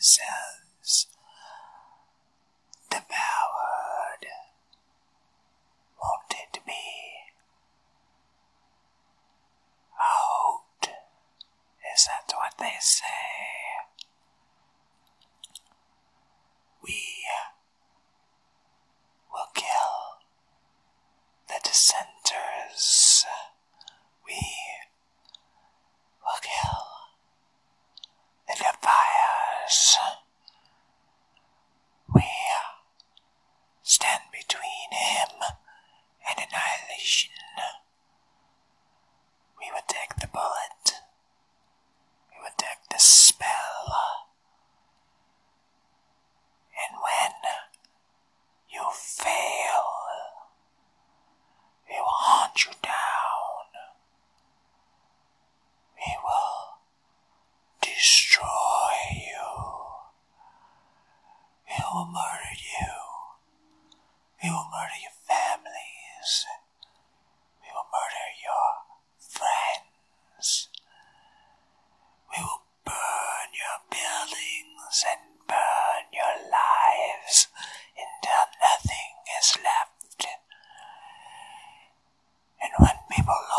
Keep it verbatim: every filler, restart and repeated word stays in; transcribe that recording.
themselves devoured. Won't it be? Out. Is that what they say? We will kill the dissenters. We will kill the defiers. We stand between him and annihilation. We would take the bullet. We would take the spell. And when you fail, we will hunt you down. We will destroy you. We will murder you. We will murder your families. We will murder your friends. We will burn your buildings and burn your lives until nothing is left. And when people